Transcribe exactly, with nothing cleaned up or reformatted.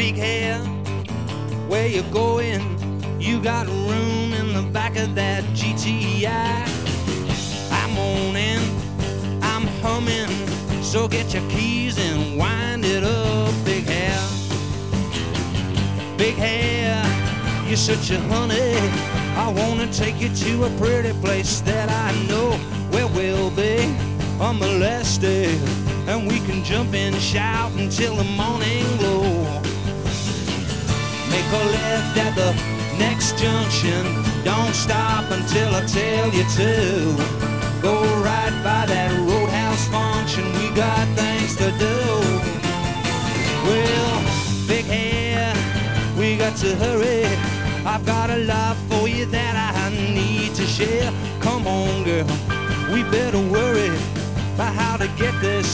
big hair. Where you going? You got room in the back of that G T I. I'm on in, I'm humming, so get your keys and wind it up. Big hair, big hair, you're such a honey. I wanna take you to a pretty place that I know, where we'll be unmolested, and we can jump and shout until the morning glow. Make a left at the next junction, don't stop until I tell you to. Go right by that roadhouse function, we got things to do. Well, big hair, we got to hurry. I've got a love for you that I need to share. Come on, girl, we better worry about how to get this